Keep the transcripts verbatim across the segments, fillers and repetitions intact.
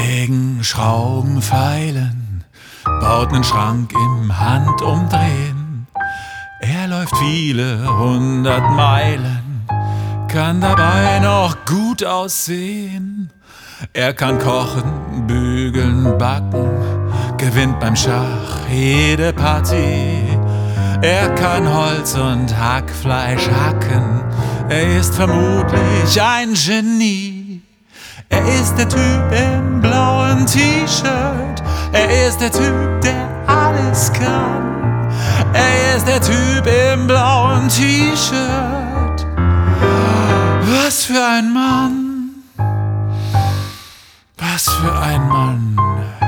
Sägen, Schrauben, Feilen, baut nen Schrank im Handumdrehen. Er läuft viele hundert Meilen, kann dabei noch gut aussehen. Er kann kochen, bügeln, backen, gewinnt beim Schach jede Partie. Er kann Holz und Hackfleisch hacken, er ist vermutlich ein Genie. Er ist der Typ im blauen T-Shirt, er ist der Typ, der alles kann. Er ist der Typ im blauen T-Shirt. Was für ein Mann, was für ein Mann.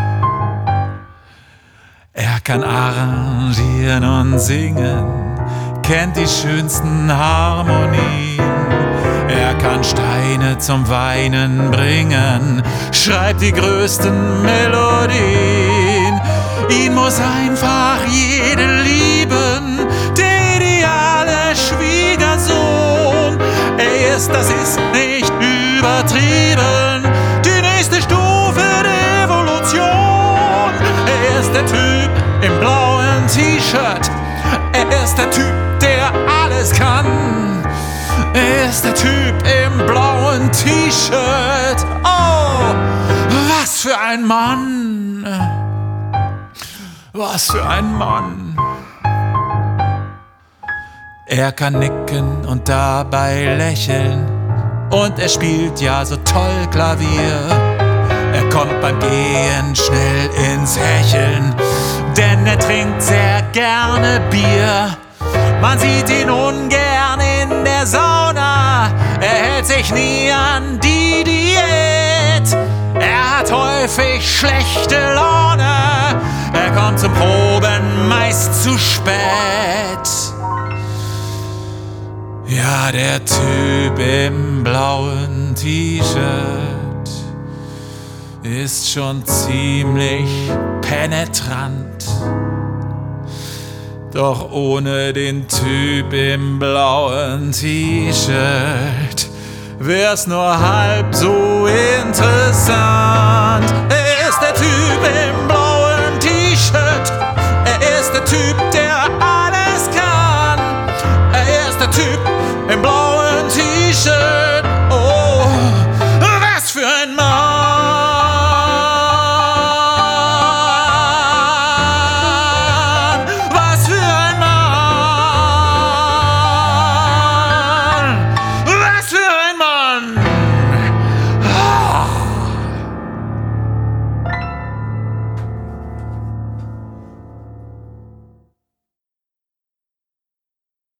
Er kann arrangieren und singen, kennt die schönsten Harmonien. Er kann Steine zum Weinen bringen, schreibt die größten Melodien. Ihn muss einfach jede lieben, der ideale Schwiegersohn. Er ist, das ist nicht übertrieben, die nächste Stufe der Evolution. Er ist der Typ im blauen T-Shirt, er ist der Typ, der alles kann. Er ist der Typ im blauen T-Shirt. Oh, was für ein Mann! Was für ein Mann! Er kann nicken und dabei lächeln, und er spielt ja so toll Klavier. Er kommt beim Gehen schnell ins Hecheln, denn er trinkt sehr gerne Bier. Man sieht ihn ungern in der Sauna, er hält sich nie an die Diät. Er hat häufig schlechte Laune, er kommt zum Proben meist zu spät. Ja, der Typ im blauen T-Shirt ist schon ziemlich penetrant. Doch ohne den Typ im blauen T-Shirt wär's nur halb so interessant.